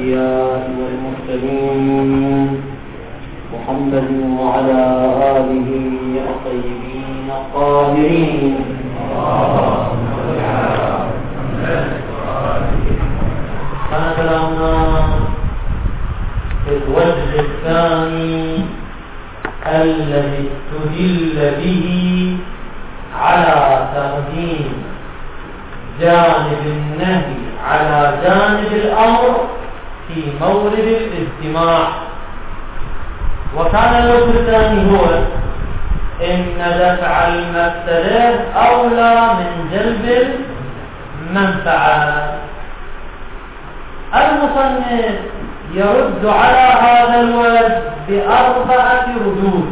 الأنبياء والمرسلين محمد وعلى آله الطيبين الطاهرين. كان كلامنا في الوجه الثاني الذي استدل به على تقديم جانب النهي على جانب الأمر في مورد الاجتماع. وكان الوجه الثاني هو إن دفع المفسدة أولى من جلب المنفعة. المصنف يرد على هذا الوجه بأربعة ردود،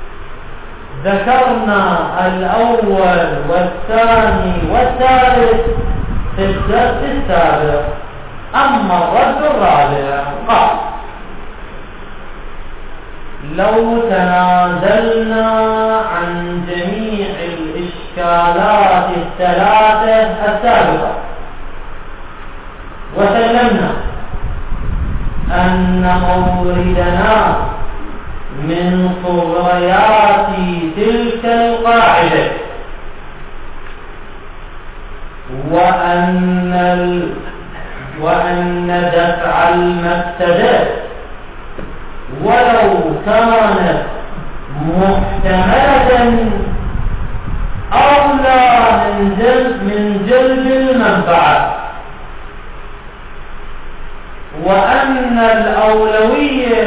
ذكرنا الأول والثاني والثالث في الدرس السابق. أما الرد الرابع قال: لو تنازلنا عن جميع الإشكالات الثلاثة السابقة وسلمنا أن موردنا من طغيات تلك القاعدة، وأن دفع المفسدة ولو كانت محتملة أولى من جلب المنفعة، وأن الأولوية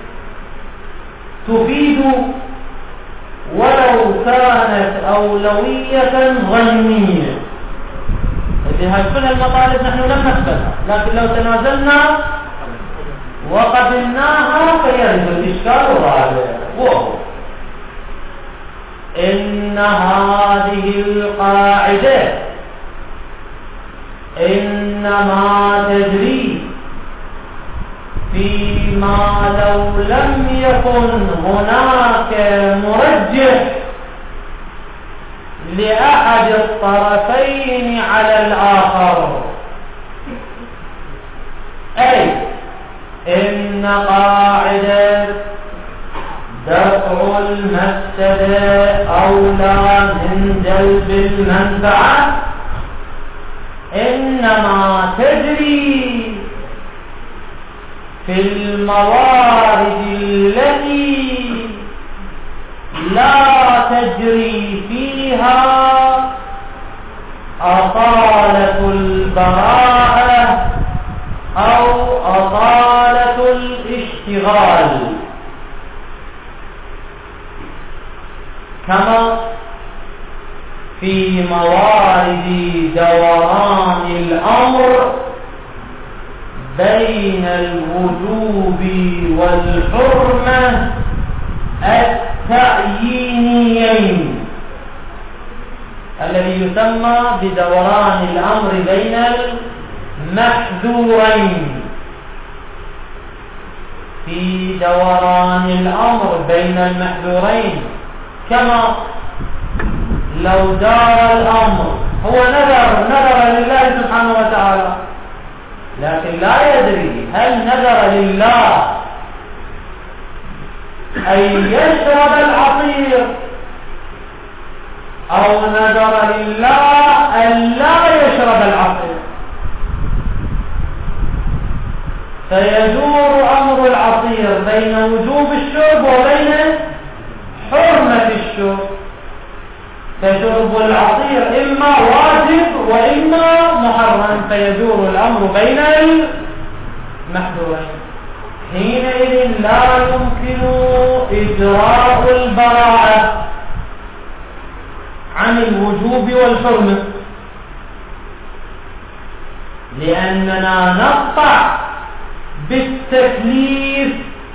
تفيد ولو كانت أولوية ظنية. هذه المطالب نحن لم نقبلها، لكن لو تنازلنا وقبلناها فيرد الإشكال الرابع، وهو إن هذه القاعدة إنما تجري فيما لو لم يكن هناك مرجح لأحد الطرفين على الآخر، أي إن قاعدة دفع المفسدة أولى من جلب المنفعة إنما تجري في الموارد التي لا تجري فيها أطالة البراءة أو أطالة الاشتغال، كما في موارد دوران الأمر بين الوجوب والحرمة التعيينيين، الذي يسمى بدوران الأمر بين المحذورين. في دوران الأمر بين المحذورين، كما لو دار الأمر هو نذر لله سبحانه وتعالى، لكن لا يدري هل نذر لله أن يشرب العصير أو نذر لله أن لا يشرب العصير، فيدور أمر العصير بين وجوب الشرب وبين حرمة الشرب، فشرب العصير إما واجب وإما محرم، فيدور الأمر بين المحذورين. حينئذ لا يمكن إجراء البراءة عن الوجوب والحرمة، لأننا نقطع بالتكليف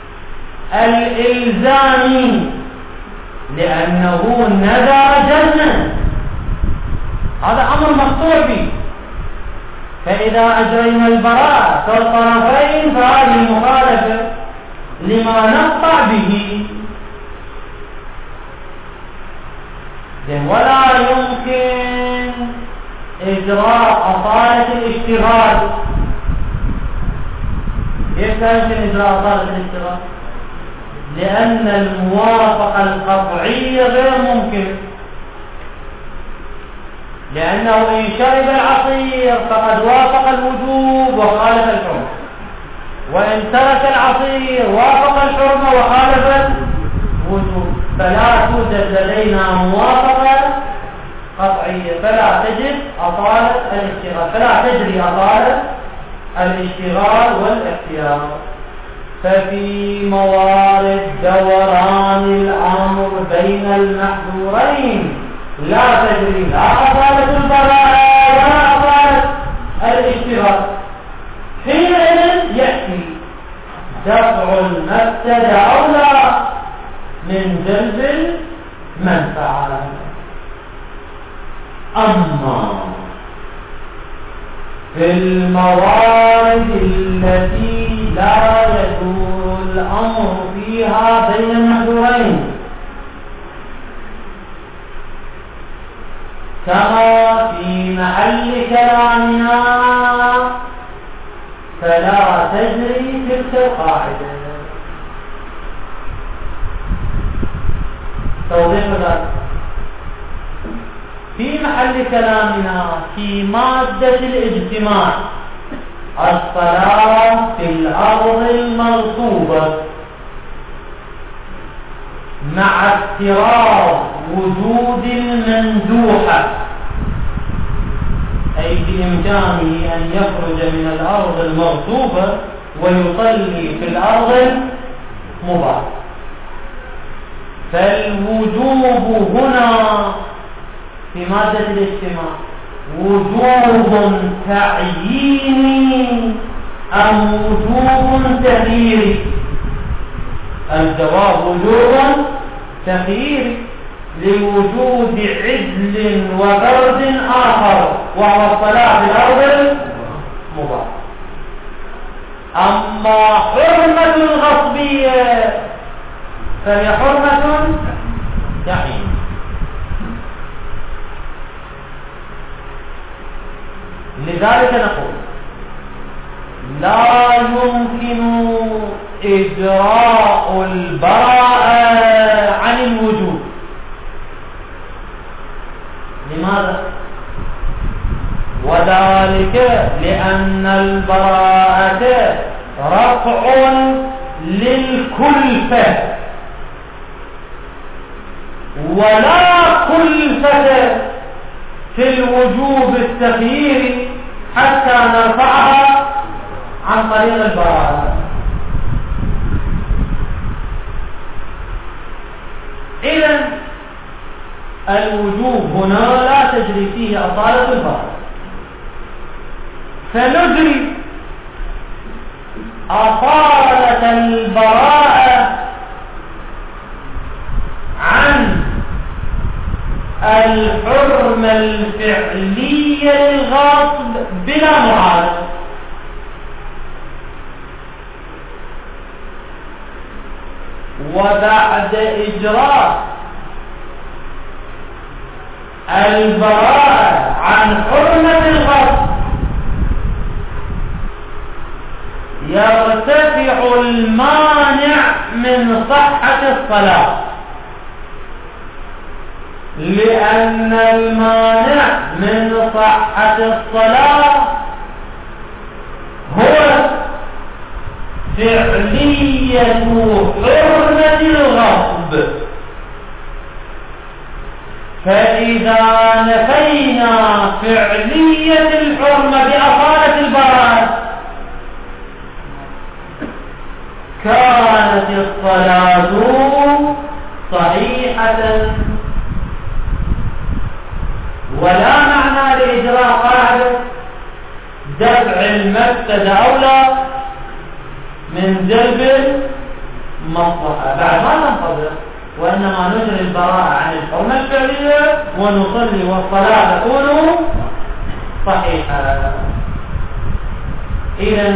الإلزامي، لأنه نذر جنة، هذا أمر مقطوع به. فإذا أجرينا البراءة كالطرفين فهذه مخالفة لما نقطع به، ولا يمكن إجراء أطالة الاشتغال ليش لا يمكن إجراء أصالة الاشتراك؟ لأن الموافقة القطعية غير ممكن، لأنه إن شرب العصير فقد وافق الوجوب وخالف الحرمة، وإن ترك العصير وافق الحرمة وخالف الوجوب، فلا توجد لدينا موافقة قطعية، فلا تجري أصالة الاشتغال والاختيار. ففي موارد دوران الأمر بين المحظورين لا تجري لا أصالة البراءة ولا أصالة الاشتغال، حينئذ يأتي دفع المفسدة أولى من جلب المنفعة. أما في الموارد التي لا يدور الأمر فيها بين المحظورين كما في محل كلامنا فلا تجري تلك القاعدة. توضيح ذلك في محل كلامنا في مادة الاجتماع: الصلاة في الأرض المغصوبة مع افتراض وجود المندوحة، أي بإمكانه أن يخرج من الأرض المغصوبة ويصلي في الأرض المباحة. فالوجوب هنا في مادة الاجتماع وجوب تعييني أم وجوب تخييري؟ الجواب وجوب تخييري لوجود عدل وبرد آخر وهو الصلاة في الأرض المباحة. أما حرمة الغصبية فهي حرمة تعيين. لذلك نقول لا يمكن إجراء البراءة عن الوجوب. لماذا؟ وذلك لأن البراءة رفع للكلفة، ولا كلفة في الوجوب التخييري حتى نرفعها عن طريق البراءة. إذن الوجوب هنا لا تجري فيه أصالة البراءة، فنجري أصالة البراءة عن الحرمة الفعلية للغصب بلا معارضة. وبعد إجراء البراءة عن حرمة الغصب يرتفع المانع من صحة الصلاة، لأن المانع من صحة الصلاة هو فعلية حرمة الغصب. فإذا نفينا فعلية الحرمة بأصالة البراءة كانت الصلاة صحيحة، ولا معنى لإجراء قاعدة دفع المفسدة أولى من جلب المصلحة. بعد ما ننتظر، وإنما نجري البراءة عن الحرمة الفعلية ونصلي والصلاة تكون صحيحة. إذن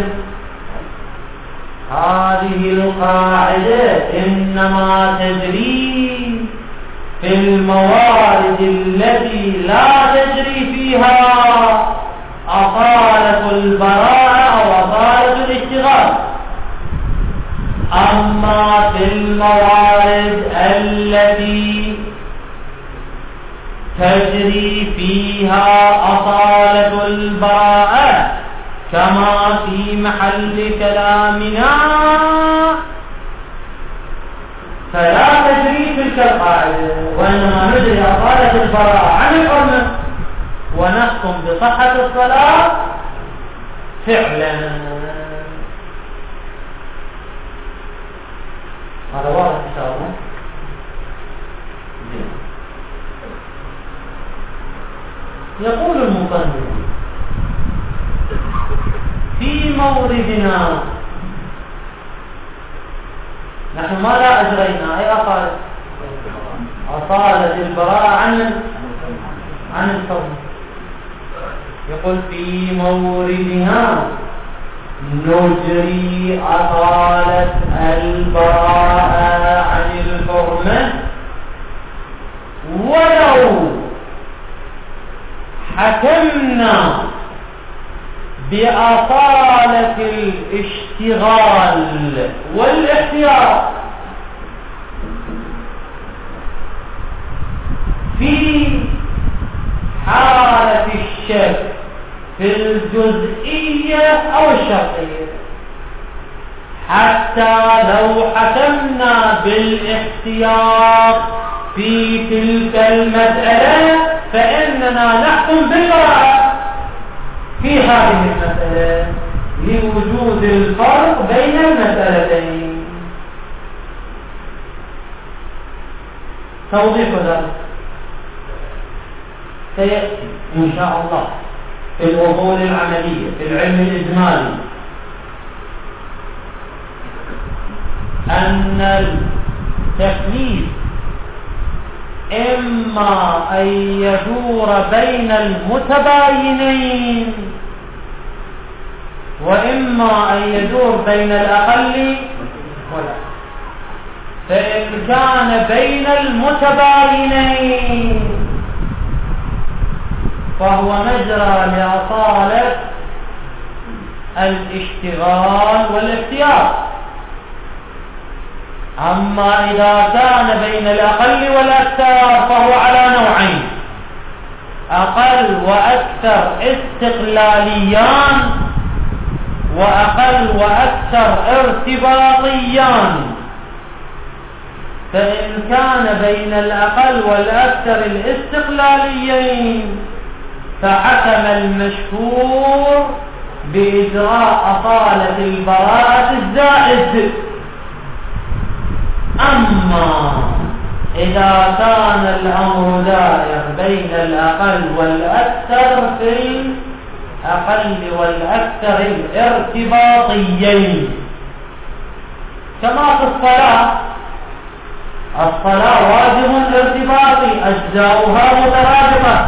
هذه القاعدة إنما تجري في الموارد التي لا تجري فيها أصالة البراءة أو أصالة الاشتغال، نجري فيها أصالة البراءة كما في محل كلامنا، فلا تجري تلك القاعدة، وإنما نجري أصالة البراءة عن الحرمة ونحكم بصحة الصلاة فعلا. هذا واضح إن شاء الله. يقول المصنف في موردنا، نحن ماذا أجرينا؟ أي أصالة البراءة عن الحكم. يقول في موردنا نجري أصالة البراءة عن الحرمة ولو حكمنا بأصالة الاشتغال والاحتياط في حالة الشك في الجزئية أو الشرطية، حتى لو حكمنا بالاحتياط في تلك المسألة فإننا نحكم بالبراءة في هذه المسألة لوجود الفرق بين المسألتين. توضيح ذلك سيأتي إن شاء الله في الأصول العملية في العلم الإجمالي، أن التكليف إما أن يدور بين المتباينين وإما أن يدور بين الأقل والأكثر. فإن كان بين المتباينين فهو مجرى لأصالة الاشتغال والاختيار. أما إذا كان بين الأقل والأكثر فهو على نوعين: أقل وأكثر استقلاليان، وأقل وأكثر ارتباطيان. فإن كان بين الأقل والأكثر الاستقلاليين فحكم المشهور بإجراء أصالة البراءة الزائد. أما إذا كان الأمر دائر بين الأقل والأكثر في الأقل والأكثر الارتباطيين، كما في الصلاة واجب ارتباطي أجزاؤها مترادفة.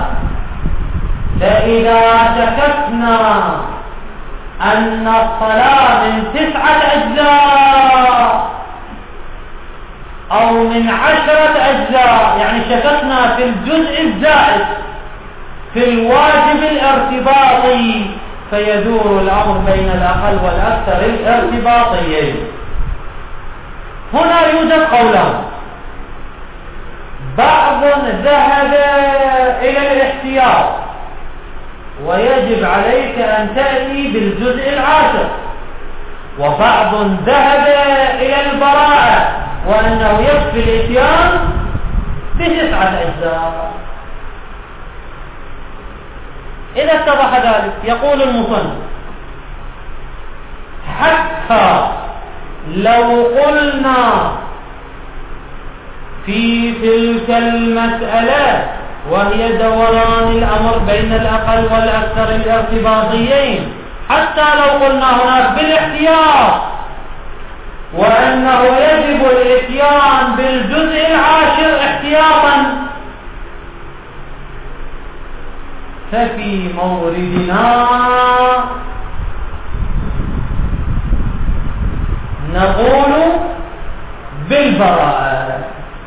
فإذا شككنا أن الصلاة من 9 أجزاء أو من 10 أجزاء، يعني شككنا في الجزء الزائد في الواجب الارتباطي، فيدور الأمر بين الأقل والأكثر الارتباطيين. هنا يوجد قولان: بعض ذهب إلى الاحتياط ويجب عليك أن تأتي بالجزء العاشر، وبعض ذهب إلى البراءة وأنه يكفي الإتيان ب9 أجزاء. إذا اتضح ذلك يقول المصنف: حتى لو قلنا في تلك المسألة وهي دوران الأمر بين الأقل والأكثر الارتباطيين، حتى لو قلنا هناك بالاحتياط وأنه يجب الإتيان بالجزء العاشر احتياطا، ففي موردنا نقول بالبراءة،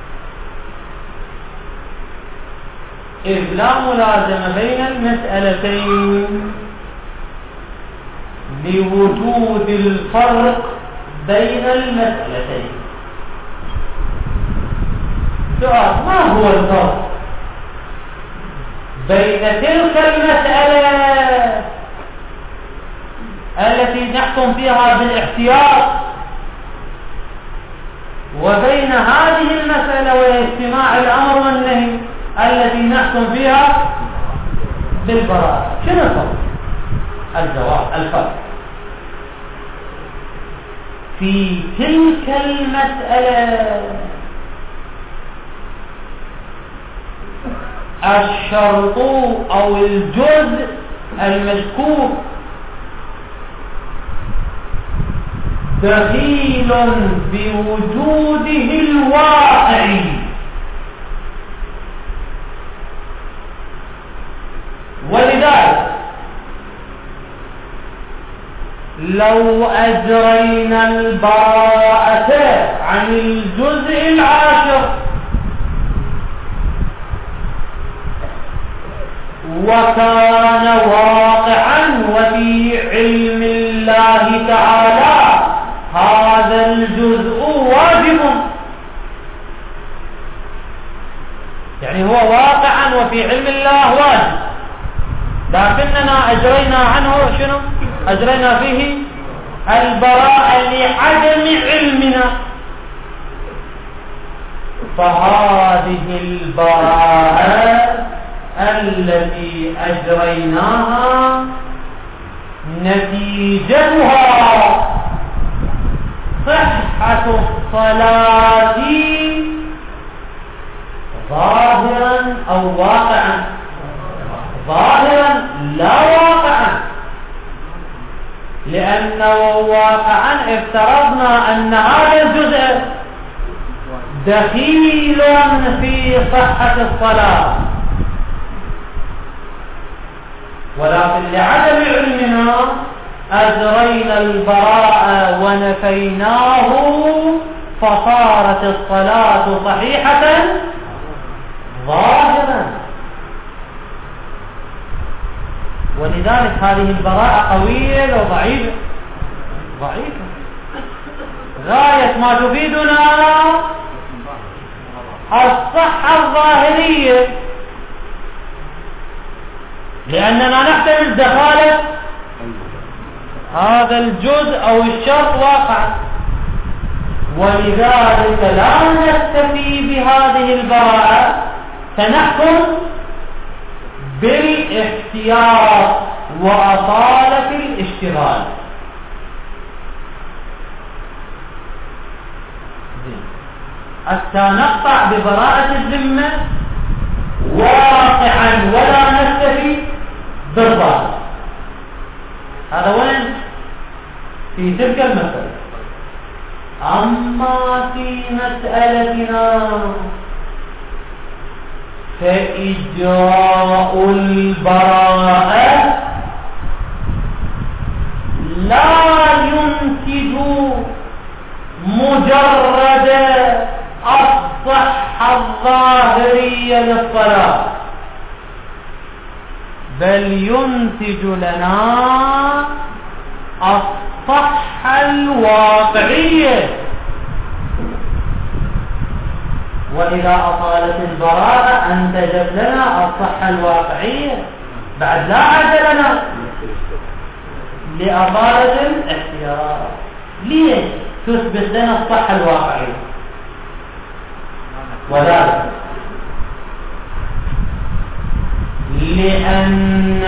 إذ لا ملازمة بين المسألتين لوجود الفرق بين المسألتين. سؤال: ما هو الفرق بين تلك المسألة التي نحكم فيها بالاحتياط وبين هذه المسألة وهي اجتماع الأمر والنهي التي نحكم فيها بالبراءة؟ شنو الفرق؟ الجواب الفرق في تلك المسألة الشرط أو الجزء المشكوك دخيل بوجوده الواقعي، ولذلك لو أجرينا البراءة عن الجزء العاشر وكان واقعا وفي علم الله تعالى هذا الجزء واجب، يعني هو واقعا وفي علم الله واجب، لكننا أجرينا عنه شنو؟ أجرينا فيه البراءة لعدم علمنا، فهذه البراءة التي أجريناها نتيجتها صحة الصلاة ظاهرا أو واقعا؟ ظاهرا لا واقعا، لأنه واقعا افترضنا أن هذا الجزء دخيل في صحة الصلاة، ولكن لعدم علمنا أجرينا البراءة ونفيناه فصارت الصلاة صحيحة ظاهرا. ولذلك هذه البراءة قوية لو ضعيفة؟ ضعيفة غاية ما تفيدنا الصحة الظاهرية، لأننا نحتمل دخالة هذا الجزء أو الشرط واقعا، ولذلك لا نكتفي بهذه البراءة، فنحكم بالاحتياط وأصالة الاشتغال. حتى نقطع ببراءة الذمة واقعا ولا نكتفي بالظاهر. هذا وين؟ في تلك المسألة. أما في مسألتنا فإجراء البراءة لا ينتج مجرد الصحة الظاهرية للصلاة، بل ينتج لنا الصحة الواقعية. وإذا أطالت البراءة أنتجت لنا الصحة الواقعية، بعد لا عاد لنا لأطالة الاحتياط. ليه تثبت لنا الصحة الواقعية؟ وذلك لأن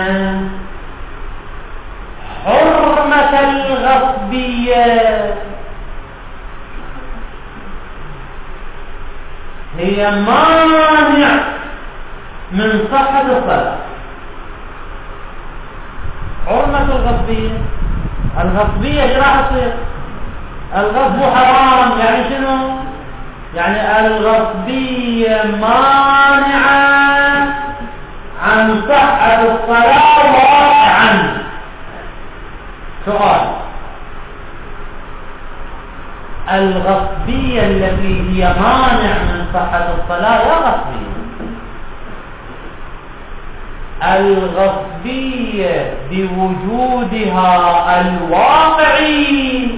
حرمة الغصبية هي مانع من صحة الصلاة. حرمة الغصبية، الغصبية ايش راح تصير؟ الغصب حرام، يعني شنو؟ يعني الغصبية مانعة عن صحة الصلاة واقعا. سؤال: الغصبية التي هي مانع من صحة الصلاة لا غصبية، الغصبية بوجودها الواقعي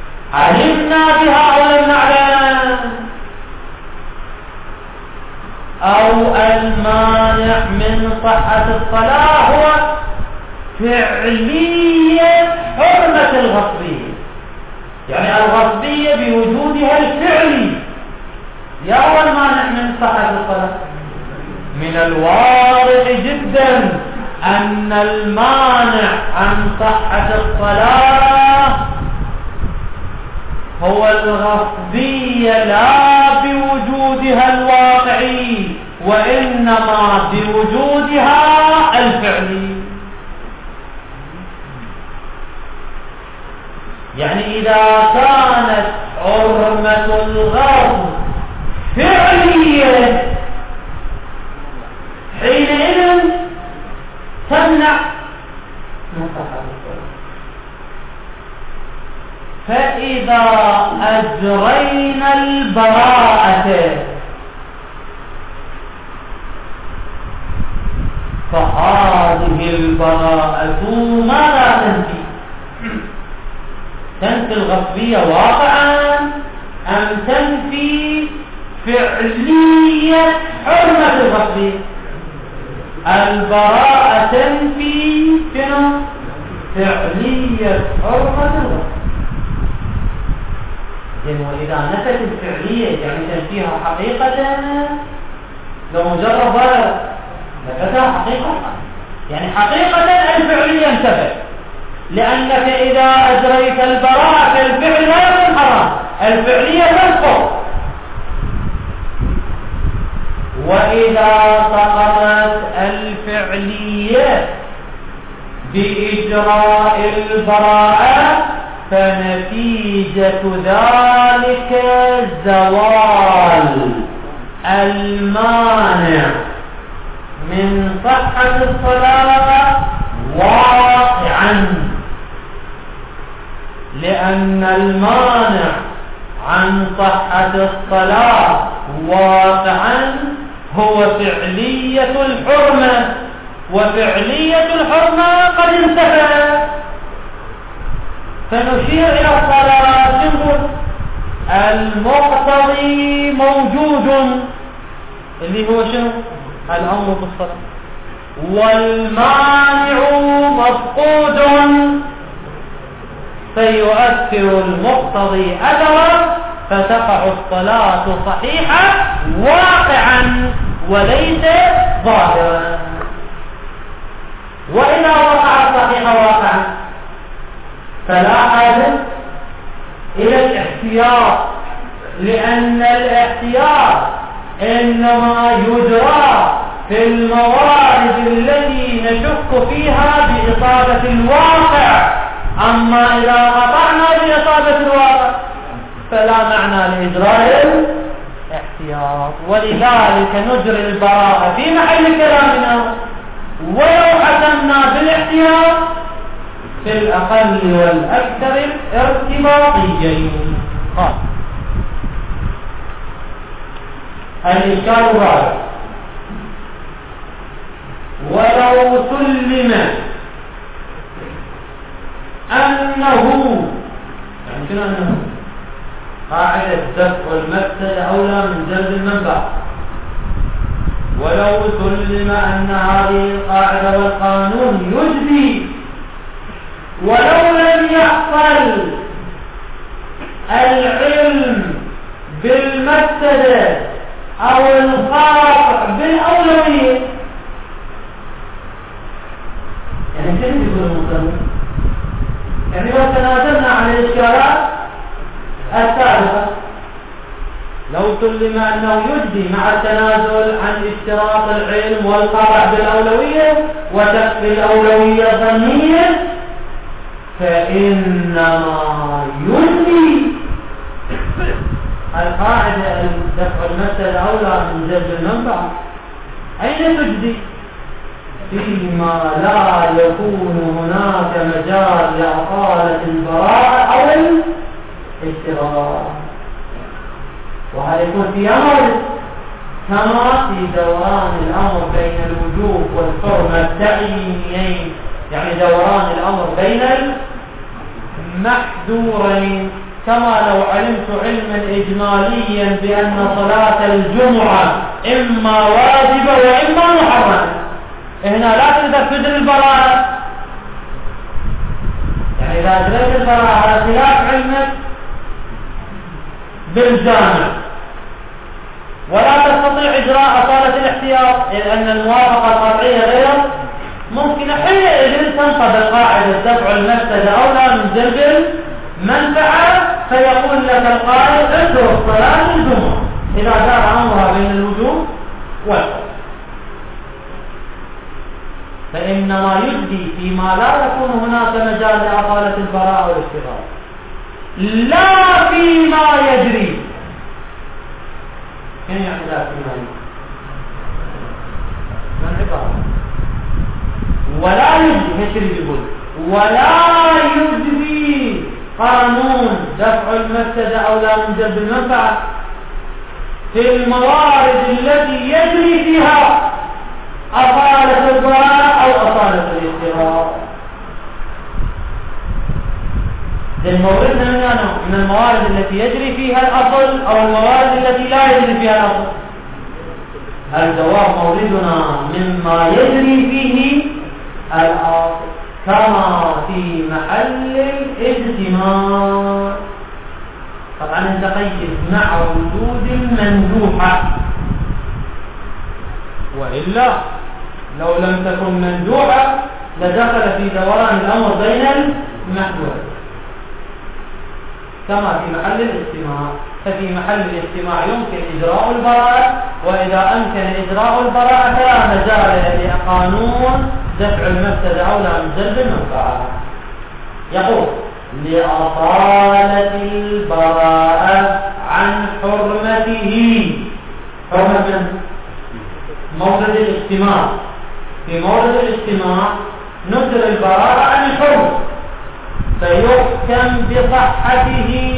علمنا بها ولم نعلم. أو المانع من صحة الصلاة هو فعلية حرمة الغصبية، يعني الغصبية بوجودها الفعلي يا هو المانع من صحة الصلاة. من الواضح جدا أن المانع عن صحة الصلاة هو الغصبية لا بوجودها الواقعي وإنما بوجودها الفعلي. يعني إذا كانت حرمة الغصب فعلية حينئذ تمنع من صحة الصلاة. فإذا أجرينا البراءة فهذه البراءة ماذا تنفي؟ تنفي الغصبية واقعا أم تنفي فعلية حرمة الغصبية؟ البراءة تنفي فعلية حرمة الغصب. وإذا نفت الفعلية يعني تنفيها حقيقة لو مجرد ضرر نفتها حقيقة، يعني حقيقة الفعلية انتفت، لأنك إذا أجريت البراءة فالفعل لا يكون حرام، الفعلية تسقط. وإذا سقطت الفعلية بإجراء البراءة فنتيجة ذلك زوال المانع من صحة الصلاة واقعا، لأن المانع عن صحة الصلاة واقعا هو فعلية الحرمة، وفعلية الحرمة قد انتهت. فنشير إلى الصلاة نقول المقتضي موجود اللي هو شنو؟ الأمر بالصلاة، والمانع مفقود فيؤثر المقتضي أثرا فتقع الصلاة صحيحة واقعا وليس ظاهرا. وإذا وقع صحيحة واقعا فلا حاجة إلى الاحتياط، لأن الاحتياط إنما يجرى في الموارد التي نشك فيها بإصابة الواقع، أما إذا قطعنا بإصابة الواقع فلا معنى لإجراء الاحتياط. ولذلك نجري البراءة في محل كلامنا، ولو حكمنا بالاحتياط في الأقل والأكثر ارتباطيين. الإشكال الرابع: ولو سلم أنه، يعني شنو أنه؟ قاعدة دفع المفسدة أولى من جلب المنفعة. ولو سلم أن هذه القاعدة والقانون يجدي، ولو لم يحصل العلم بالمفسدة أو القاطع بالأولوية، يعني كيف يقول المصنف؟ يعني لو تنازلنا عن الإشكالات السابقة، لو سلم أنه يجدي مع التنازل عن اشتراط العلم والقاطع بالأولوية وتكفي الأولوية ظنية، فإنما يجدي القاعدة دفع المسألة أولى من جلب المنفعة. أين تجدي؟ فيما لا يكون هناك مجال لإقالة البراءة أو الاشتراط، وهذا يكون في أمر كما في دوران الأمر بين الوجوب والحرمة التعيينيين، يعني دوران الأمر بين المحذورين. كما لو علمت علما إجماليا بأن صلاة الجمعة إما واجبة وإما محرمة. هنا لا تقدر تجري البراءة، يعني إذا أجريت البراءة على خلاف علمك بالجامع ولا تستطيع إجراء أصالة الاحتياط لأن الموافقة القطعية غير ممكنة، حينئذ تنقض قاعدة دفع المفسدة أولى من جلب المنفعة، فيقول لك القائل اترك صلاة الجمعة إذا دار أمرها بين الوجوب والفرض. فإنما يجدي فيما لا يكون هناك مجال لأصالة البراءة والاشتغال، لا فيما يجري. كيف يعني لا فيما يجري؟ من عبارة ولا يجري، مش يقول ولا يجري قانون دفع المفسدة أولى من جلب المنفعة في الموارد التي يجري فيها أصالة البراءة أو أصالة الاضطرار. موردنا من الموارد التي يجري فيها الأصل أو الموارد التي لا يجري فيها الأصل. الجواب موردنا مما يجري فيه الأصل كما في محل الاجتماع. طبعا انت قيد مع وجود المندوحة، وإلا لو لم تكن مندوحة لدخل في دوران الأمر بين المحدودين كما في محل الاجتماع. ففي محل الاجتماع يمكن إجراء البراءة، وإذا أمكن إجراء البراءة فلا مجال لقانون دفع المفسدة أولى من جلب المنفعة. يقول لأصالة البراءة عن حرمته. حرمة مورد الاجتماع، في مورد الاجتماع نجر البراءة عن الحرمة فيحكم بصحته.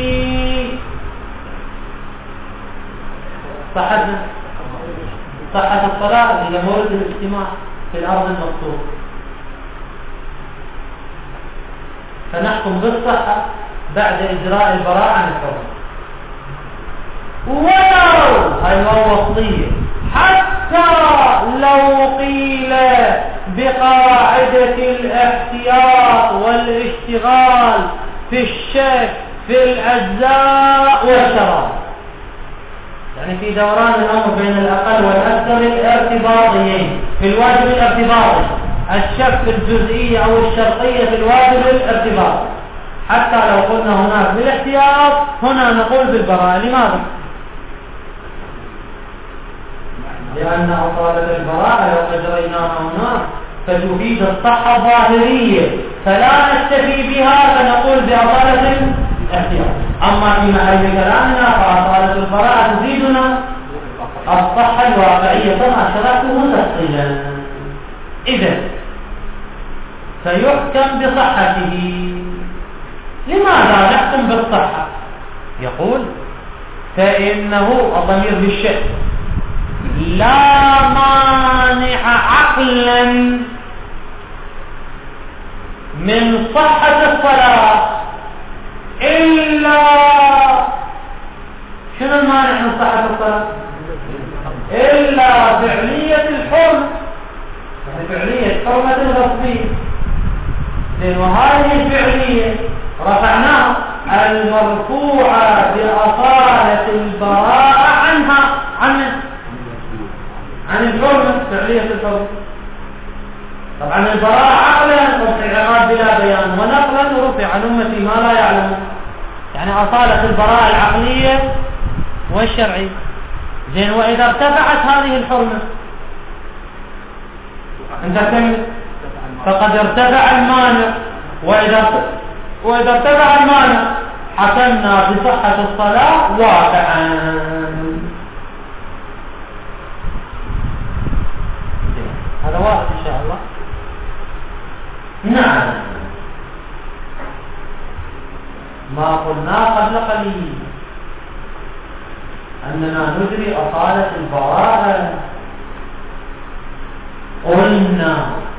صحة الصلاة إلى مورد الاجتماع في الأرض المقصودة، فنحكم بالصحة بعد إجراء البراءة عن الحرمة. ولو هاي الوصية حتى لو قيل بقاعدة الاحتياط والاشتغال في الشك في الأجزاء والشرائط، يعني في دوران الأمر بين الأقل والأكثر الارتباطيين. في الواجب الارتباطي الشك في الجزئية أو الشرطية في الواجب الارتباطي، حتى لو قلنا هناك بالاحتياط هنا نقول بالبراءة. لماذا؟ لأن أصالة البراءة لو أجريناها هناك فتفيد الصحة الظاهرية فلا نكتفي بها فنقول بأصالة الاحتياط. أما في محل كلامنا فأصالة البراءة تفيدنا الصحة الواقعية كما شرحته تفصيلا. إذن فيحكم بصحته. لماذا نحكم بالصحة؟ يقول فإنه الضمير بالشك لا مانع عقلا من صحة الصلاة إلا شنو المانع من صحة الصلاة؟ إلا فعلية الحرمة، فعلية حرمة الغصبية. وهذه الفعلية رفعناها المرفوعة بأصالة البراءة عنها عن الحرمة، فعلية الحرمة. طبعا البراءة عقلا والعقاب بلا بيان، ونقلا رفع عن أمتي ما لا يعلمون، يعني أصالة البراءة العقلية والشرعية. زين، وإذا ارتفعت هذه الحرمة انت فقد ارتفع المانع، وإذا ارتفع المانع حكمنا بصحة الصلاة واقعا. هذا واضح إن شاء الله. نعم، ما قلنا قبل قليل أننا نجري أصالة البراءة. قلنا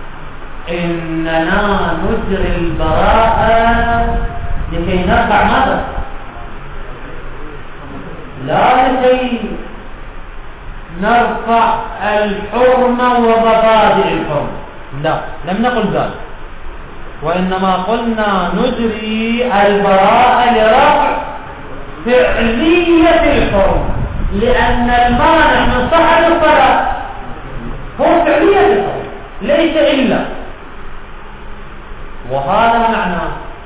إننا نجري البراءة لكي نرفع ماذا؟ لا لكي نرفع الحرمة ومبادئ الحرمة، لا، لم نقل ذلك، وإنما قلنا نجري البراءة لرفع فعلية الحرمة، لأن المانع من صحة الصلاة هو فعلية الحرمة ليس إلا، وهذا معناه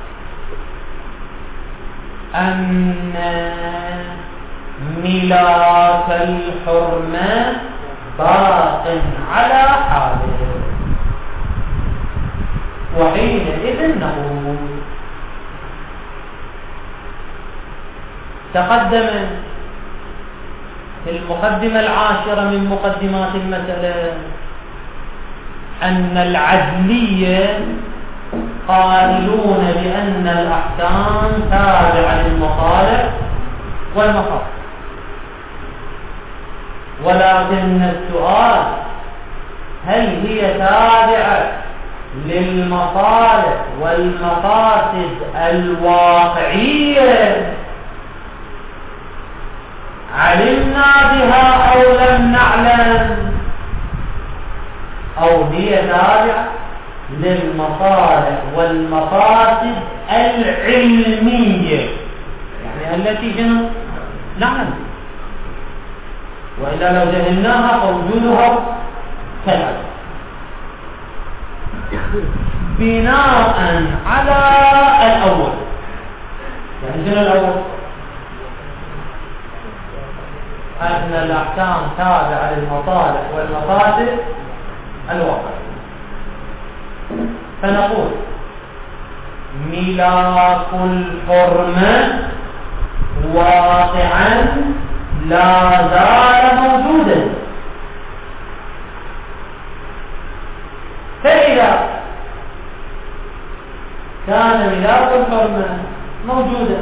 أن ملاك الحرمة باق على حاله، وحينئذ نقول تقدم في المقدمة العاشرة من مقدمات المسألة أن العدلية قائلون بأن الأحكام تابعة للمصالح والمفاسد، ولكن السؤال هل هي تابعة للمصالح والمفاسد الواقعية علمنا بها أو لم نعلم، أو هي تابعة للمصالح والمفاسد العلمية، يعني التي شنو نعلم، وإلا لو جهلناها فوجودها كالعدم. بناء على الأول، يعني شنو الأول؟ أن الأحكام تابعة للمصالح والمفاسد الواقعية، فنقول ملاك الحرمة واقعا لا زال موجودا، فإذا كان ملاك الحرمة موجودا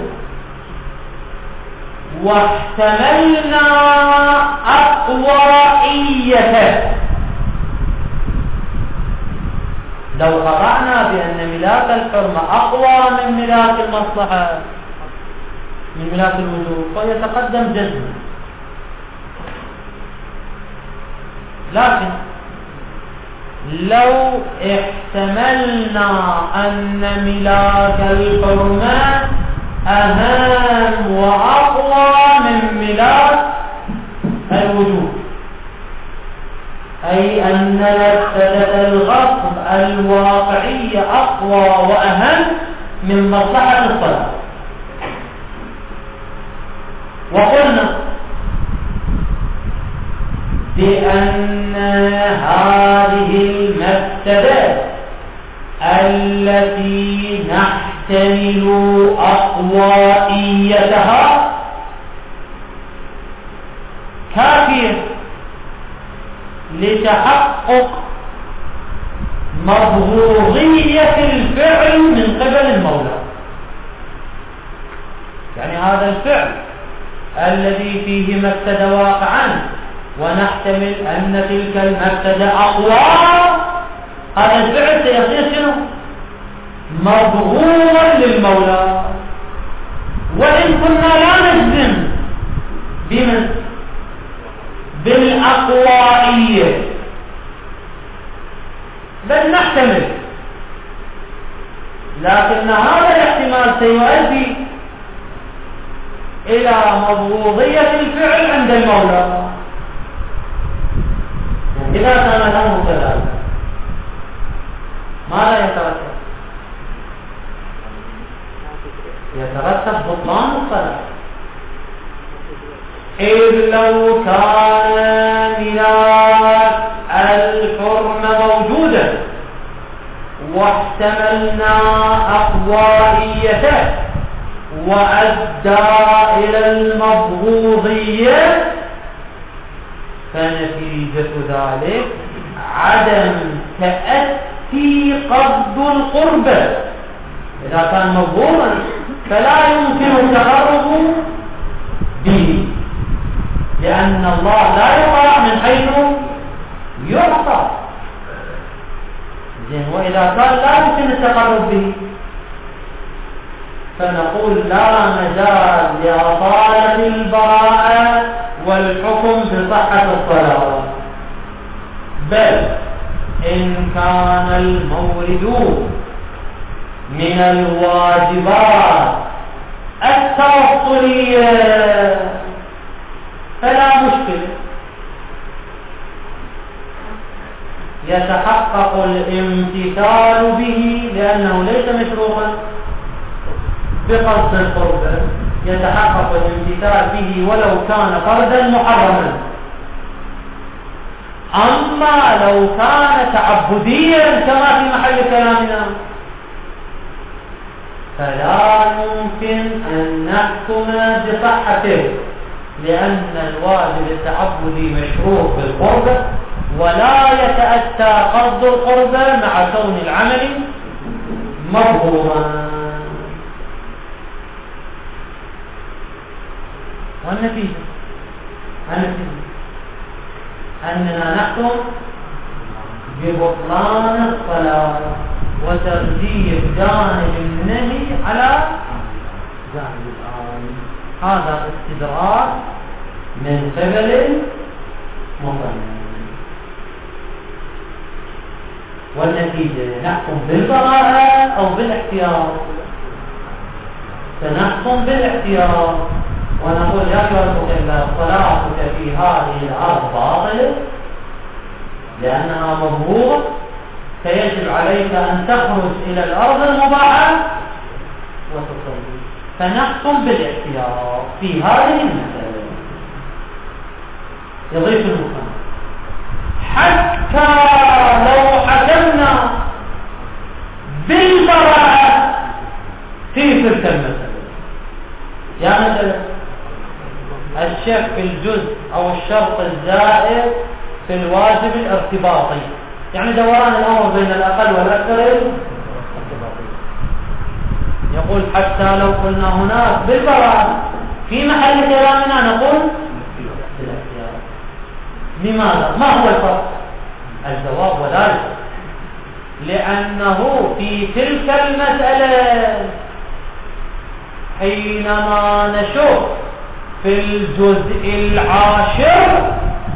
واحتملنا أقوائيته، لو قطعنا بأن ملاك الحرمة أقوى من ملاك المصلحة من ملاك الوجوب فيتقدم جزم، لكن لو احتملنا أن ملاك الحرمة أهم وأقوى من ملاك الوجوب، أي أن مفسدة الغصب الواقعية أقوى وأهم من مصلحة الصلاة، وقلنا بأن هذه المفسدة التي نحتمل أقوائيتها كافية لتحقق مبغوضية الفعل من قبل المولى، يعني هذا الفعل الذي فيه مفسدة واقعا ونحتمل أن تلك المفسدة أقوى، هذا الفعل سيصير شنو؟ مبغوضا للمولى، وإن كنا لا نجزم بالأقوائية بل نحتمل، لكن هذا الاحتمال سيؤدي إلى مبغوضية الفعل عند المولى. إذا كان الأمر كذلك ماذا يترتب؟ يترتب بطلان الصلاة، إذ لو كان ملاك الحرمة موجودا واحتملنا أقوائيته وأدى إلى المبغوضية فنتيجة ذلك عدم تأتي قصد القربة، إذا كان مبغوضا فلا يمكن التقرب به، لأن الله لا يطاع من حيث يعطى، وإذا كان لا يمكن التقرب به فنقول لا مجال لأصالة البراءة والحكم بصحة الصلاة، بل إن كان المورد من الواجبات التوصلية فلا مشكلة، يتحقق الامتثال به لأنه ليس مشروطا بقصد القربة، يتحقق الامتثال به ولو كان فردا محرما. أما لو كان تعبديا كما في محل كلامنا فلا يمكن أن نحكم بصحته، لأن الواجب التعبدي مشروط بالقربة، ولا يتأتى قصد القربة مع كون العمل مظهورا. والنتيجة أننا نحكم ببطلان الصلاة وترجيح جانب النهي على جانب الآن. هذا استدراك من قبل مصنف. والنتيجة نحكم بالبراءة أو بالاحتياط. سنحكم بالاحتياط ونقول يا أيها المكلف صلاتك في هذه الأرض باطلة لأنها مضروبة، فيجب عليك أن تخرج إلى الأرض المباحة وتصلي. فنحكم بالاحتياط في هذه المسألة. يضيف المكان حتى لو حكمنا بالبراءة في تلك المسألة، يعني مثلا الشك في الجزء أو الشرط الزائد في الواجب الارتباطي، يعني دوران الأمر بين الأقل والأكثر الارتباطي. يقول حتى لو قلنا هناك بالبراءة في محل كلامنا نقول بالاحتياط. لماذا؟ ما هو الفرق؟ الجواب وذلك لأنه في تلك المسألة حينما نشوف في الجزء العاشر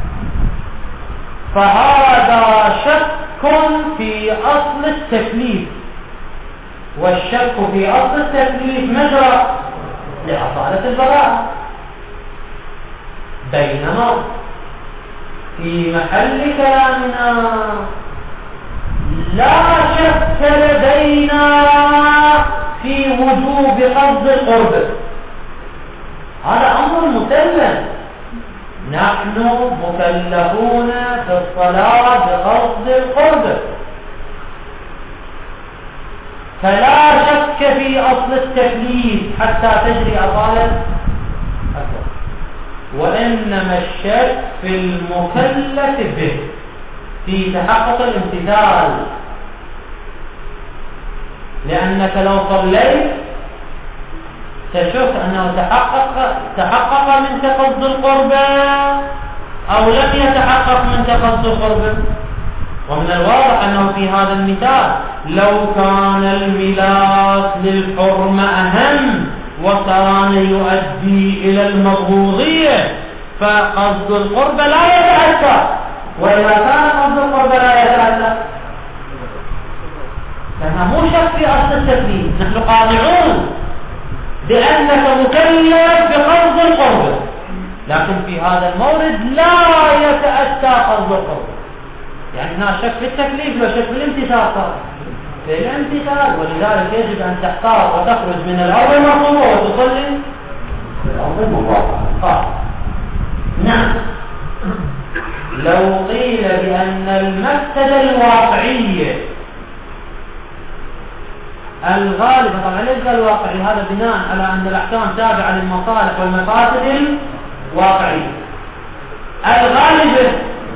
فهذا شك في أصل التكليف، والشك في أصل التكليف مجرى لأصالة البراءة، بينما في محل كلامنا لا شك لدينا في وجوب قصد القرب. هذا أمر مسلم، نحن مكلفون في الصلاة بقصد القرب، فلا شك في أصل التكليف حتى تجري أصالة القرب، وإنما الشك في المكلف به في تحقق الامتثال، لأنك لو صليت تشوف أنه تحقق منك قصد القربة أو لم يتحقق منك قصد القربة. ومن الواضح أنه في هذا المثال لو كان الملاك للحرمة أهم وكان يؤدي إلى المبغوضية فقصد القربة لا يتأتى، وإذا كان قصد القربة لا يتأتى فهذا مو شك في أصل التكليف. نحن قاطعون بأنك مكلف بقصد القربة، لكن في هذا المورد لا يتأتى قصد القربة، يعني هنا شك في التكليف وشك في الامتثال في الامتثال. ولذلك يجب أن تحتاط وتخرج من الأرض المرطوبة وتصلي في الأرض المباحة. نعم، لو قيل بأن المفسدة الواقعية الغالبة، طبعا ليس الواقعي، هذا بناء على أن الأحكام تابعة للمصالح والمفاسد الواقعية. الغالبة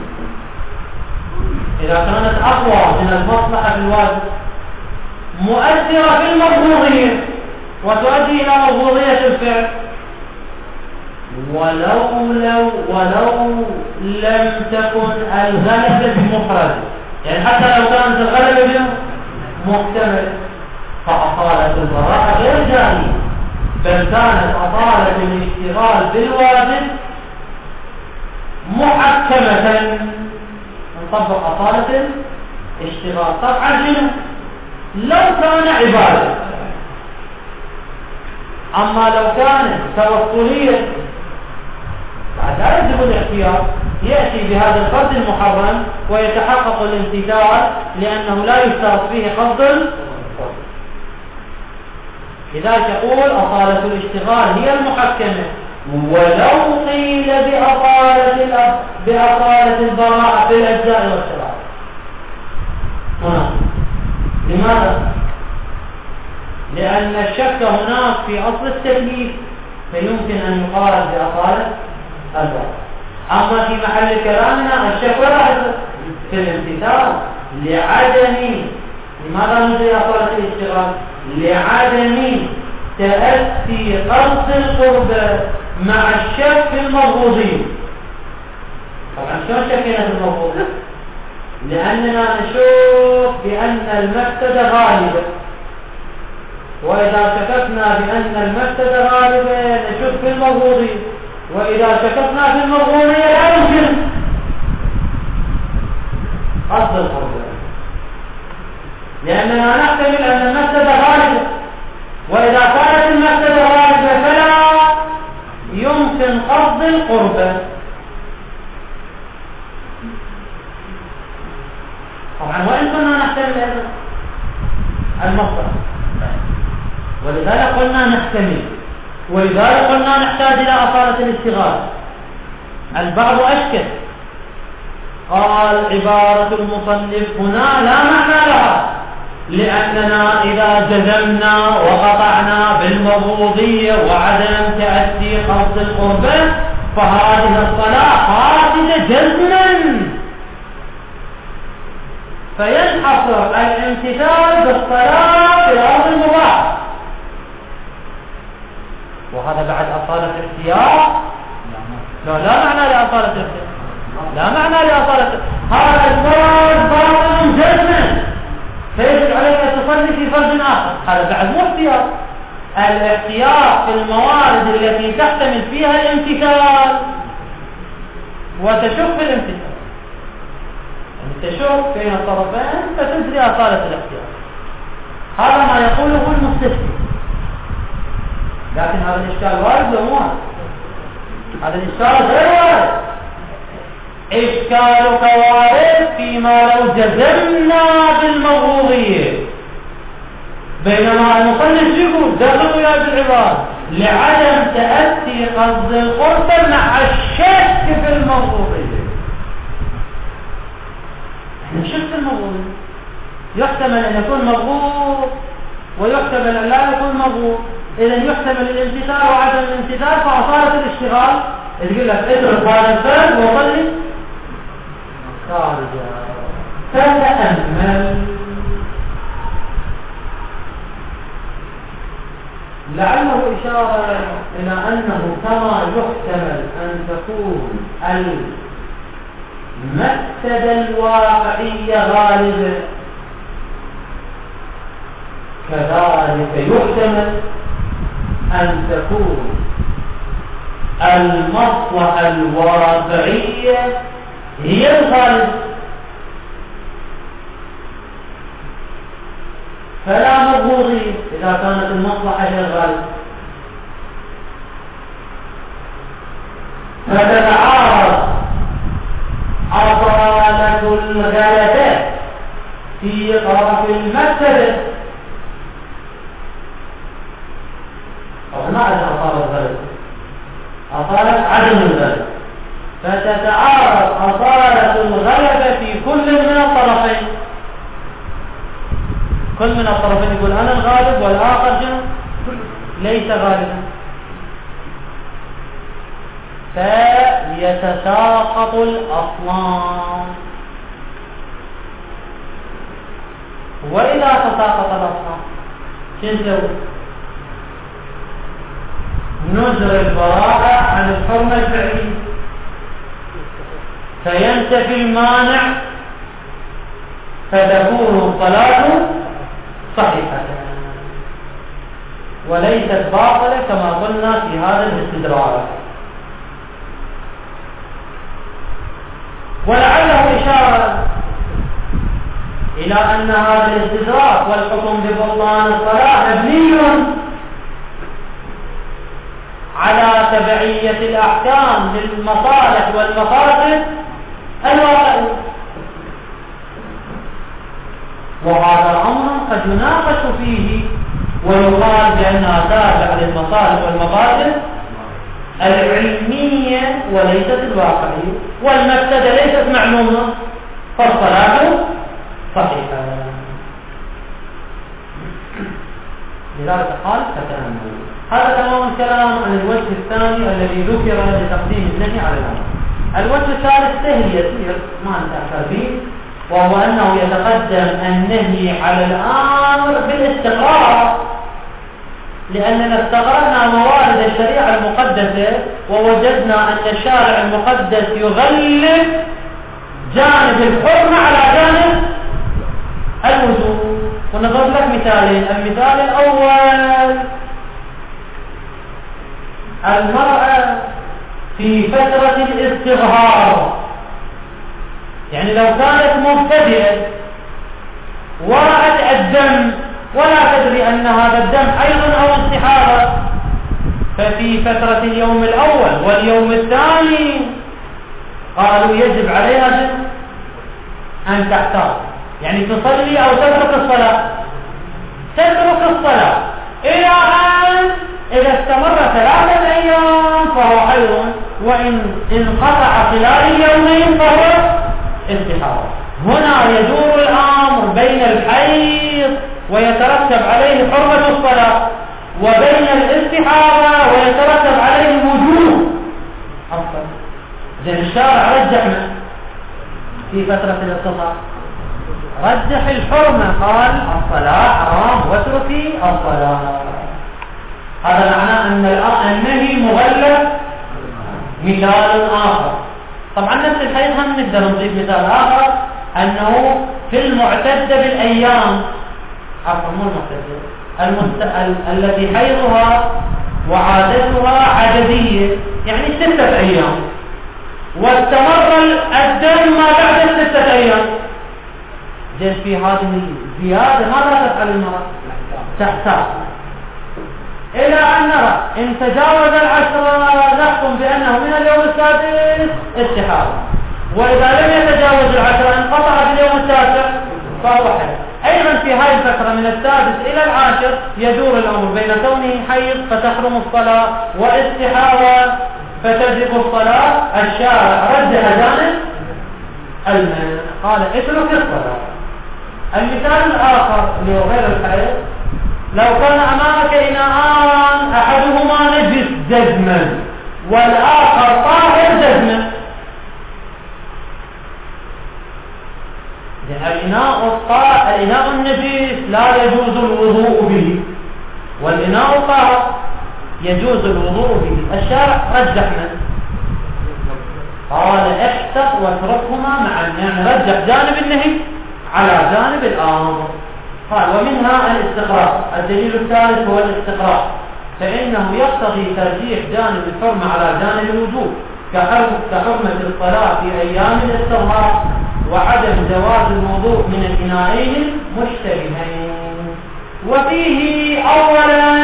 إذا كانت أقوى من المصلحة في الواجب مؤثرة في المبغوضية وتؤدي إلى مبغوضية الفعل، ولو لم تكن الغلبة بمفرد، يعني حتى لو كانت الغلبة محتمل، فأصالة البراءة غير جارية، بل كانت أصالة الاشتغال بالواجب محكمة نطبق أصالة الاشتغال. طبعا شنو؟ لو كان عبادة. أما لو كان توكلية بعد لا يجب الاختيار، يأتي بهذا القصد المحرم ويتحقق الامتثال لأنه لا يشترط فيه قصد القرب. لذلك يقول أصالة الاشتغال هي المحكمة، ولو قيل بأصالة البراءة في الأجزاء والشرائع. لماذا؟ لأن الشك هناك في أصل التكليف فيمكن أن يقال بأصالة البراءة. أما في محل كلامنا الشك في الامتثال لماذا نجري أصالة الاشتغال؟ لعدم تأتي قصد القرب مع الشك في المفروضين. طبعا شلون شكينا في المفروض؟ لأننا نشوف بأن المفسدة غالبة، وإذا شككنا بأن المفسدة غالبة نشك في المفروضين، وإذا شككنا في المفروضية لا يمكن قصد القرب، لأننا نحتمل أن المفسدة غالبة، وإذا كانت المفسدة غالبة فلا يمكن قصد القرب. طبعا وإن كنا نحتمل المصدر، ولذلك قلنا نحتمل، ولذلك قلنا نحتاج إلى أصالة الاشتغال. البعض أشكل قال عبارة المصنف هنا لا معنى لها، لأننا إذا جزمنا وقطعنا بالمفروضية وعدم تأتي قصد القربة فهذه الصلاة فاسدة جزما، فينحصر الامتثال بالصلاة في الأرض المباح. وهذا بعد أصالة الاختيار؟ لا معنى لأصالة الاختيار، لا معنى لأصالة. هذا الفرض باطل جزما فيجب عليك أن تصلي في فرض آخر، هذا بعد مو اختيار. الاختيار في الموارد التي تحتمل فيها الامتثال وتشك في الامتثال، تشك بين الطرفين فتجري أصالة الاختيار. هذا ما يقوله المستفتي، لكن هذا الإشكال وارد ولا وارد؟ هذا الإشكال غير وارد. إشكالك وارد فيما لو جزمنا بالمفروضية، بينما المصنف يقول دققوا يا العباد لعدم تأتي قصد القرب مع الشك في المفروضية. نشك في المفروضية، يحتمل أن يكون مفروض ويحتمل أن لا يكون مفروض، إذا يحتمل الامتثال وعدم الامتثال، فأصالة الاشتغال يقول لك اترك هذا الفرد وصلي خارجا. فتأمل لعله إشارة إلى أنه كما يحتمل أن تكون المفسدة الواقعية غالبة، كذلك يحتمل أن تكون المصلحة الواقعية هي الغالب. فلا مبغوضية إذا كانت المصلحة هي الغالب، فتتعارض أصالة الغلبة في طرف المفسدة. ما عدا أصالة الغلبة، أصالة عدم الغلبة، فتتعارض أصالة الغلبة في كل من الطرفين. كل من الطرفين يقول أنا الغالب والآخر ليس غالبا، فيتساقط الأصلان. وإذا تساقط الأصلان شنو؟ نزر البراءة عن الحرمة الفعلية، فينتفي المانع فتكون الصلاة صحيحة وليست باطلة كما قلنا في هذا الاستدراك. ولعله إشارة إلى أن هذا الاستدراك والحكم ببطلان الصلاة مبني على تبعية الأحكام للمصالح والمفاسد الواقعية، وهذا الأمر قد يناقش فيه ويقال بأنها تابعة للمصالح والمفاسد العلمية وليست الواقعية، والمفسدة ليست معلومة فالصلاة صحيحة. لذلك قال فتأمل. هذا تمام الكلام عن الوجه الثاني الذي ذكر لتقديم النهي على الأمر. الوجه الثالث سهل يسير ما نتأخر به، وهو أنه يتقدم النهي على الأمر بالاستقرار، لأننا استقرأنا موارد الشريعة المقدسة ووجدنا أن الشارع المقدس يغلب جانب الحرمة على جانب الوجوب. ونضرب لك مثالين. المثال الأول: المرأة في فترة الاستظهار، يعني لو كانت مبتدئة ورأت الدم ولا تدري أن هذا الدم حيض أو استحاضة، ففي فترة اليوم الأول واليوم الثاني قالوا يجب عليها أن تحتاط، يعني تصلي أو تترك الصلاة. تترك الصلاة إلى أن إذا استمر 3 أيام فهو حيض، وإن انقطع خلال اليومين فهو استحاضة. هنا يدور الأمر بين الحيض ويترتب عليه حرمة الصلاة، وبين الاستحاضة ويترتب عليه وجوب الصلاة. إذن الشارع رجح في فترة الاستظهار، رجح الحرمة، قال الصلاة حرام واتركي الصلاة. هذا معناه أن النهي مغلب. مثال آخر، طبعا نفس الحديث هم نقدر نضيف مثال آخر، أنه في المعتدة بالأيام، عفوا مو المعتدة، التي حيضها وعادتها عددية، يعني 6 أيام، واستمر الدم ما بعد 6 أيام، جيش في هذه الزيادة ماذا تفعل المرأة؟ تحتاج إلى أن نرى إن تجاوز 10 نحكم بأنه من اليوم السادس استحاضة، وإذا لم يتجاوز 10 انقطع باليوم التاسع فهو حيض. أيضا في هذه الفترة من السادس إلى 10 يدور الأمر بين كونه حيض فتحرم الصلاة واستحاضة فتجب الصلاة. الشارع رجح جانب المنع، قال اترك الصلاة. المثال الآخر اللي هو غير الحيض: لو كان أمامك إناءان أحدهما نجس جزما والآخر طاهر جزما، الإناء النجس لا يجوز الوضوء به، والإناء الطاهر يجوز الوضوء به. الشارع رجح قال احتق واتركهما معا، يعني رجح جانب النهي على جانب الأمر. قال ومنها الاستقراء. الدليل الثالث هو الاستقراء، فإنه يقتضي ترجيح جانب الحرمة على جانب الوجوب، كحرمة الصلاة في أيام الاستظهار، وعدم جواز الوضوء من الإناءين المشتبهين. وفيه أولا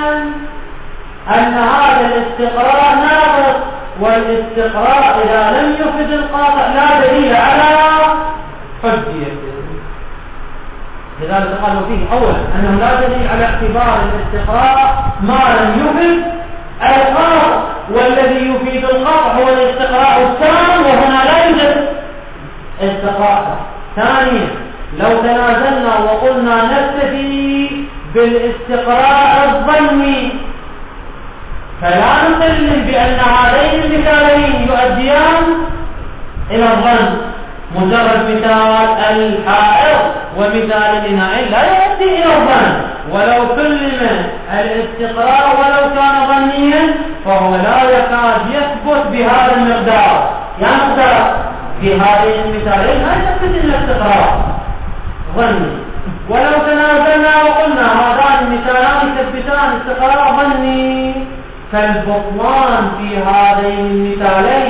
أن هذا الاستقراء ناقص، والاستقراء إذا لم يفد القاطع لا دليل على حجيته. لذلك قالوا فيه أولا أنه لا دليل على اعتبار الاستقراء ما لم يفد القاطع، والذي يفيد القاطع هو الاستقراء التام، وهنا لا يوجد استقراء. ثانيا لو تنازلنا وقلنا نكتفي بالاستقراء الظني فلا نسلم بأن هذين المثالين يؤديان إلى الظن. مجرد مثال الحائض ومثال الإناء لا يؤدي إلى الظن، ولو كلم الاستقراء ولو كان ظنيا فهو لا يكاد يثبت بهذا المقدار. يعني مقدار في هذين المثالين لا يثبت إلا استقراء ظني. ولو تنازلنا وقلنا هذان المثالان يثبتان استقراء ظني، فالبطلان في هذين المثالين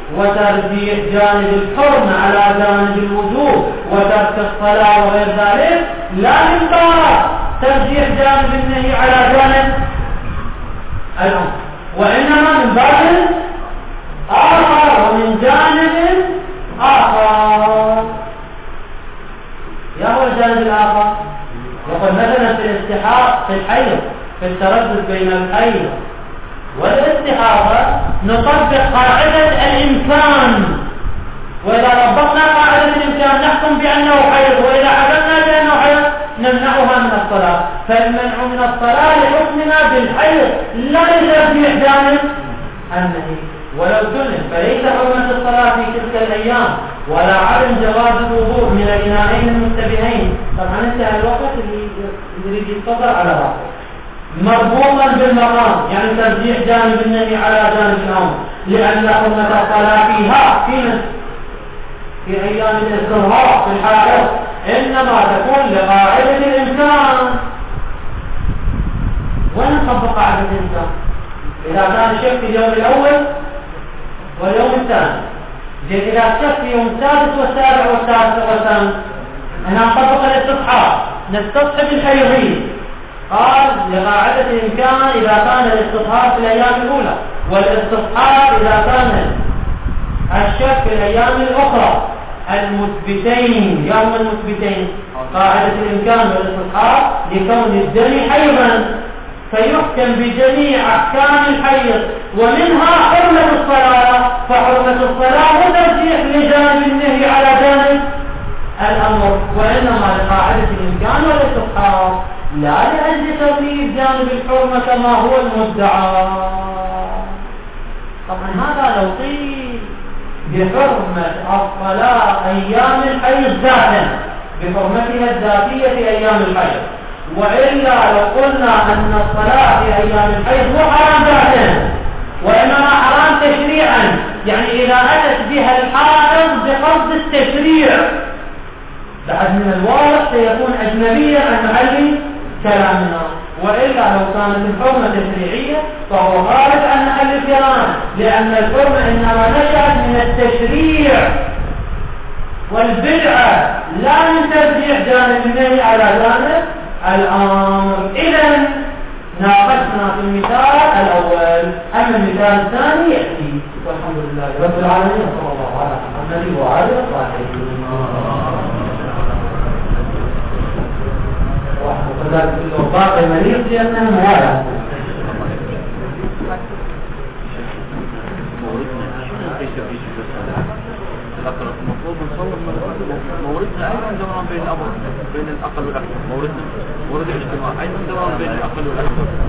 وترجيح جانب الحرمة على جانب الوجوب وترك الصلاة وغير ذلك، لا من باب ترجيح جانب النهي على جانب الأمر، وإنما من باب آخر ومن جانب آخر. يا هو الجانب الآخر؟ يقول مثلا في الاستحاضة، في الحيض، في التردد بين الحيض والاستحاضة نطبق قاعدة الإمكان، وإذا طبقنا قاعدة الإمكان نحكم بأنه حيض، وإذا حكمنا بأنه حيض نمنعها من الصلاة. فالمنع من الصلاة لحكمنا بالحيض لا لترجيح جانب النهي. ولو سلم فليس حرمة الصلاة في تلك الأيام ولا عدم جواز الوضوء من الإناءين المشتبهين. طبعا انتهى الوقت اللي يريد يتفضل على راسه. مربوطا بالمقام، يعني ترجيح جانب النهي على جانب الأمر، لأن حرمة الصلاة فيها في أيام الاستظهار في الحائض إنما تكون لقاعدة الإمكان. وين نطبق قاعدة الإمكان؟ إذا كان الشك في اليوم الأول واليوم الثاني، إذا الشك في يوم السادس والسابع والتاسع والثامن، هنا نطبق الاستصحاب، نستصحب الحيضين. قال لقاعدة الإمكان إذا كان الاستصحاب في الأيام الأولى، والاستصحاب إذا كان الشك في الأيام الأخرى المثبتين، يوم المثبتين. قاعدة الإمكان والاستصحاب لكون الدم حيضا فيحكم بجميع أحكام الحيض، ومنها حرمة الصلاة، فحرمة الصلاة وترجيح لجانب النهي على جانب الأمر، وإنما لقاعدة الإمكان والاستصحاب، لا لأجل تغيير جانب الحرمة كما هو المدعى. طبعا هذا لو قيل بحرمة الصلاة أيام الحيض ذاتا، بحرمتها الذاتية في أيام الحيض، وإلا لو قلنا أن الصلاة في أيام الحيض مو حرام ذاتا وإنما حرام تشريعا، يعني إذا أتت بها الحائض بقصد التشريع بعد من الواضح سيكون أجنبيا عن محل كلامنا. وإلا لو كانت الحرمة تشريعية فهو خارج عن محل الكلام، لأن الحرمة إنما نشأت من التشريع والبدعة لا من ترجيح جانب النهي على جانب الأمر. إذا ناقشنا في المثال الأول، أما المثال الثاني يأتي. والحمد لله رب العالمين، صلى الله على محمد وعلى آله وصحبه. باقي مريض لأنه موالا المفروض نصور موردنا أيضا دوران بين الأقل والأكثر، موردنا مورد الاجتماع أيضا دوران بين الأقل والأكثر.